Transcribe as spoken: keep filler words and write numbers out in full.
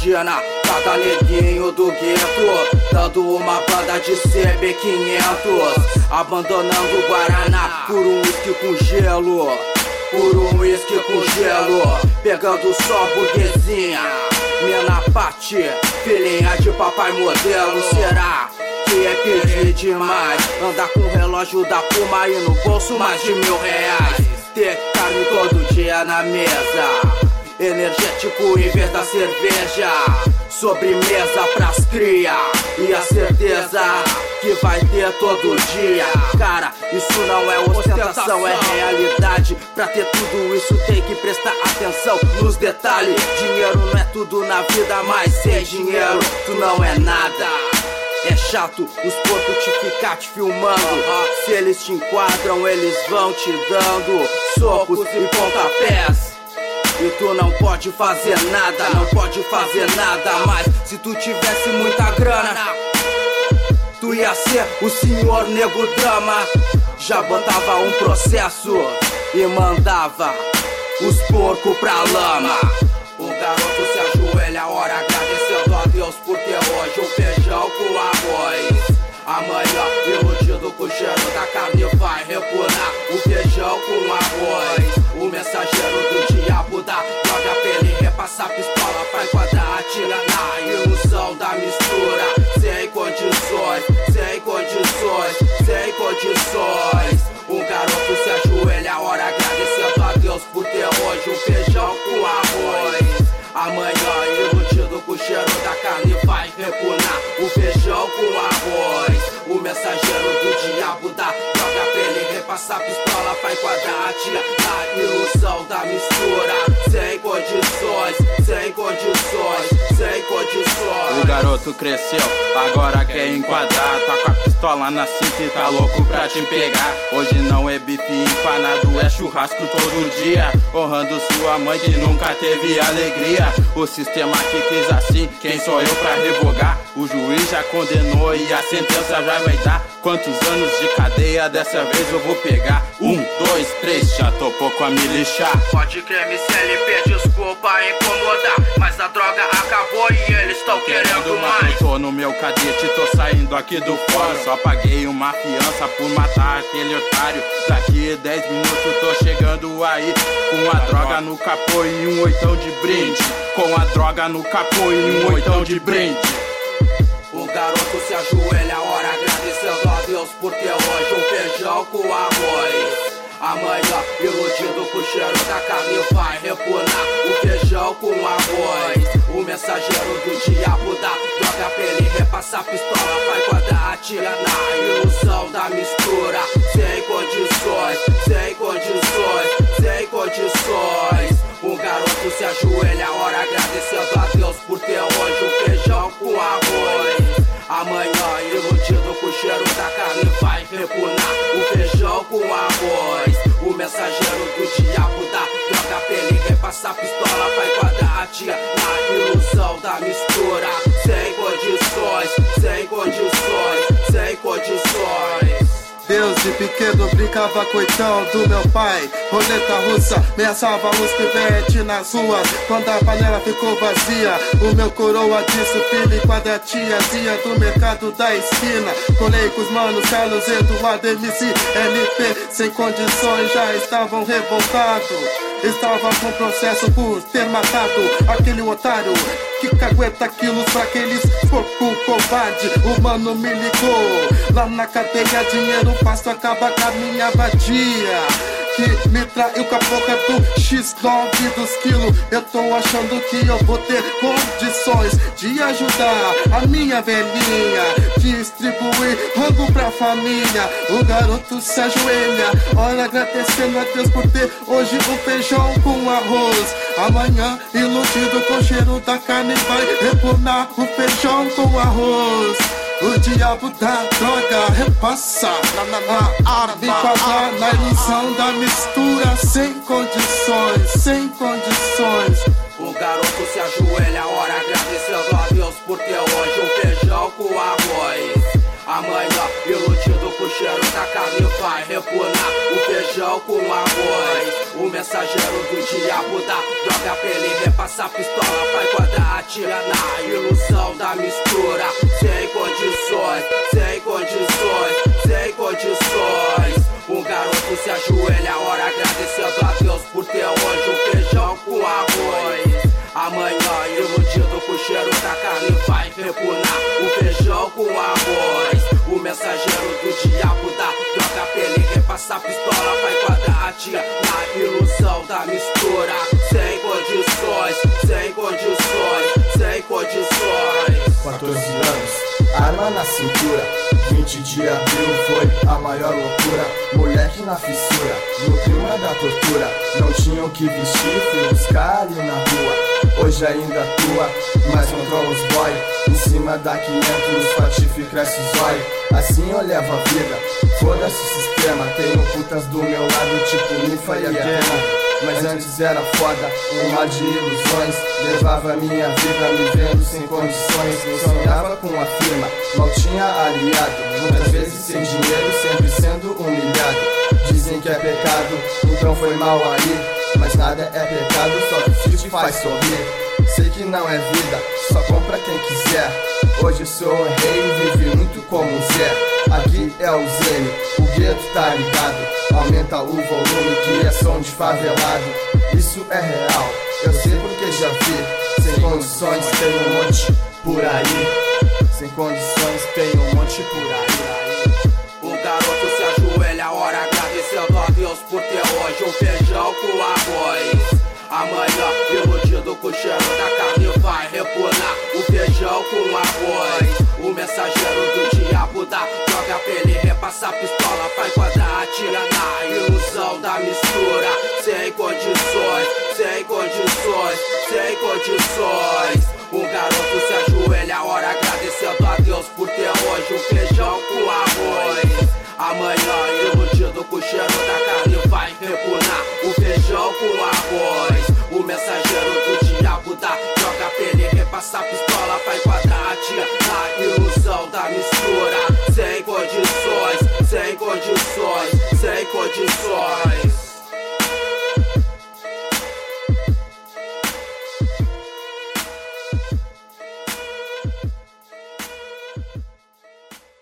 imagina cada neguinho do gueto dando uma banda de C B quinhentos, abandonando o Guaraná por um uísque com gelo, por um uísque com gelo, pegando só burguesinha. Mina Pati, filhinha de papai modelo. Será que é pedir demais andar com o relógio da Puma e no bolso mais de mil reais? Ter carne todo dia na mesa, energético em vez da cerveja, sobremesa pras cria e a certeza que vai ter todo dia. Cara, isso não é ostentação, é realidade. Pra ter tudo isso tem que prestar atenção nos detalhes. Dinheiro não é tudo na vida, mas sem dinheiro tu não é nada. É chato os porcos te ficar te filmando. Se eles te enquadram, eles vão te dando socos e pontapés. E tu não pode fazer nada, não pode fazer nada. Mas se tu tivesse muita grana, tu ia ser o senhor nego drama. Já botava um processo e mandava os porcos pra lama. O garoto se ajoelha, ora agradecendo a Deus por ter hoje um feijão com arroz. Amanhã, iludido com o cheiro da carne, vai repunar o feijão com arroz. O mensageiro do diabo dá droga pra ele repassar pistola, vai quadrar, atira na ilusão da mistura. Sem condições, sem condições, sem condições. O garoto se ajoelha, ora agradecendo a Deus por ter hoje um feijão com arroz. Amanhã, iludido com o cheiro da carne, vai repunar o feijão com arroz. O mensageiro do diabo dá droga pra ele repassar pistola, vai quadrar, atira na ilusão da mistura. Sem condições, sem condições, sem condições. O garoto cresceu, agora quer enquadrar. Tá com a pistola na cinta e tá louco pra te pegar. Hoje não é bife empanado, é churrasco todo dia, honrando sua mãe que nunca teve alegria. O sistema que quis assim, quem sou eu pra revogar? O juiz já condenou e a sentença já vai dar. Quantos anos de cadeia dessa vez eu vou pegar? Um, dois, três, já topou com a me lixar. Pode crer, M C L P, desculpa incomodar, mas a droga acabou e eles estão querendo mais. Tô no meu cadete, tô saindo aqui do fórum. Só paguei uma fiança por matar aquele otário. Daqui dez minutos tô chegando aí, com a droga no capô e um oitão de brinde. Com a droga no capô e um oitão de brinde. O garoto se ajoelha, ora agradecendo a Deus por ter hoje um feijão com arroz. Amanhã, iludido com o cheiro da carne, vai repunar o feijão com arroz. O mensageiro do diabo dá droga pra ele repassar pistola, vai quadrar, atira na ilusão da mistura. Sem condições, sem condições, sem condições. O garoto se ajoelha, ora agradecendo a Deus por ter hoje um feijão com arroz. Amanhã, iludido com o cheiro da carne, vai repunar o feijão com arroz. O mensageiro do diabo dá droga pra ele repassar pistola, vai quadrar, atira na ilusão da mistura. Sem condições, sem condições, sem condições. Deus de pequeno brincava com o então do meu pai. Roleta russa, ameaçava os pivetes nas ruas. Quando a panela ficou vazia, o meu coroa disse: filho, enquadra a tiazinha do mercado da esquina. Colei com os manos Carlos, Eduardo, M C, L P. Sem condições, já estavam revoltados. Estava com processo por ter matado aquele otário que cagueta quilos pra aqueles porco covarde. O mano me ligou, lá na cadeia dinheiro fácil acaba com a minha vadia, que me traiu com a boca do X nove dos quilos. Eu tô achando que eu vou ter condições de ajudar a minha velhinha, distribuir rango pra família. O garoto se ajoelha, ora agradecendo a Deus por ter hoje um feijão com arroz. Amanhã, iludido com o cheiro da carne, vai repunar o feijão com arroz. O diabo da droga repassa na, na, na arma, enquadrar na ilusão da mistura. Sem condições, sem condições. O garoto se ajoelha, ora agradecendo a Deus por ter hoje um feijão com arroz. Amanhã, iludido com o cheiro da carne, vai repunar o feijão com arroz. O mensageiro do diabo da droga pra ele repassar a pistola, vai quadrar, atira na ilusão da mistura. Sem condições, sem condições, sem condições. Um garoto se ajoelha, ora agradecendo a Deus por ter hoje um feijão com arroz. Amanhã, iludido com o cheiro da carne, vai repunar o feijão com arroz. O mensageiro do diabo da droga pra ele repassar a pistola, vai quadrar, atira na ilusão da mistura. Sem condições, sem condições, sem condições. quatorze anos, arma na cintura, vinte de abril foi a maior loucura. Moleque na fissura, no clima da tortura, não tinham que vestir, fui buscar ali na rua. Hoje ainda atua, mas controla os boy. Em cima da quinhentos, patife cresce o zóio. Assim eu levo a vida, foda-se o sistema. Tenho putas do meu lado, tipo Nifa e a Gema. Mas antes era foda, um mar de ilusões. Levava minha vida me vendo sem condições. Eu sonhava com a firma, mal tinha aliado. Muitas vezes sem dinheiro, sempre sendo humilhado. Dizem que é pecado, então foi mal aí. Mas nada é pecado, só se te faz sorrir. Sei que não é vida, só compra quem quiser. Hoje sou um rei e vive muito como Zé. Aqui é o Zene, o gueto tá ligado. Aumenta o volume que é som de favelado. Isso é real, eu sei porque já vi. Sem condições tem um monte por aí. Sem condições tem um monte por aí. O garoto se ajoelha, ora agradecendo a Deus por ter hoje um feijão com arroz. Amanhã, iludido com o cheiro da carne, vai repunar o feijão com arroz. O mensageiro do diabo da droga pra ele repassar a pistola, vai quadrar, atira na ilusão da mistura. Sem condições, sem condições, sem condições. O garoto se ajoelha, ora agradecendo a Deus por ter hoje um feijão com arroz. Amanhã, iludido com o cheiro da carne, vai repunar o feijão com arroz. O mensageiro do diabo da droga pra ele repassar a pistola, vai quadrar, atira na ilusão da mistura. Sem condições, sem condições, sem condições.